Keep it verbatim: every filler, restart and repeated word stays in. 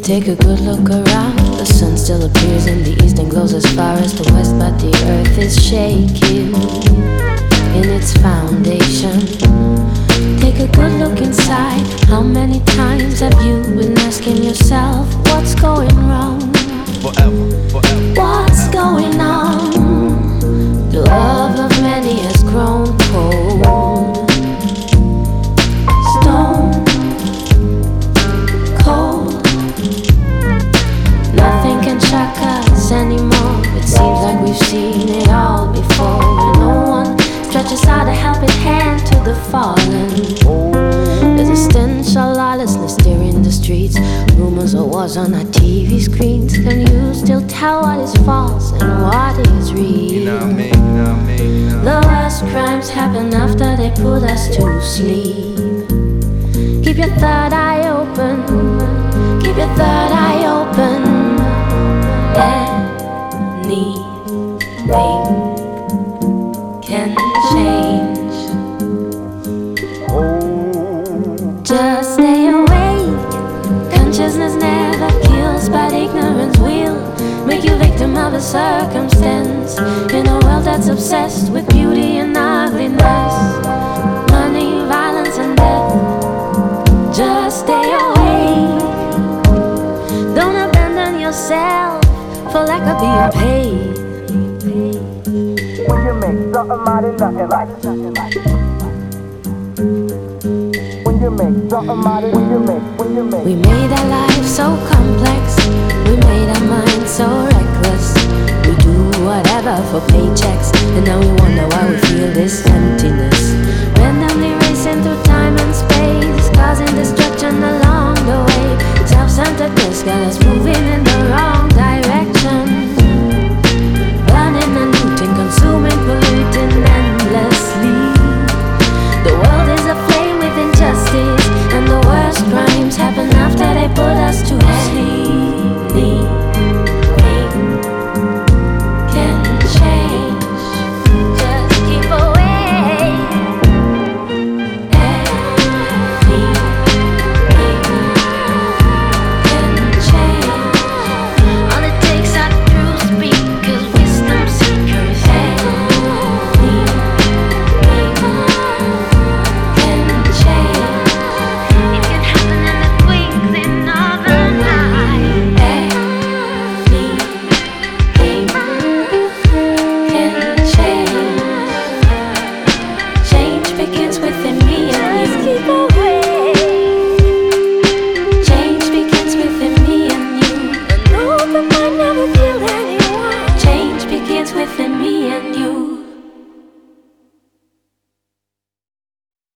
Take a good look around. The sun still appears in the east and glows as far as the west, but the earth is shaking in its foundation. Take a good look inside. How many times have you been asking yourself, what's going wrong? Forever, forever. What's going on? The love of many has grown cold. Stone cold. Nothing can shock us anymore. It seems like we've seen it all before. When no one stretches out a helping hand to the fallen. There's a stench of lawlessness stirring the streets. Rumors of wars on our T V screens. Can you still tell what is false and what is real? You know what I mean, you know what I mean, you know. The worst crimes happen after they put us to sleep. Keep your third eye open. Keep your third eye open. Anything can change. Just stay awake. Consciousness never kills, but ignorance will make you victim of a circumstance. In a world that's obsessed with beauty and ugliness, money, violence and death. Just stay awake. Don't abandon yourself for lack of being paid. When you make something out of nothing, like when you make something out of when you make when you make. We made our lives so complex. We made our minds so reckless. We do whatever for paychecks, and now we wonder why we feel this emptiness.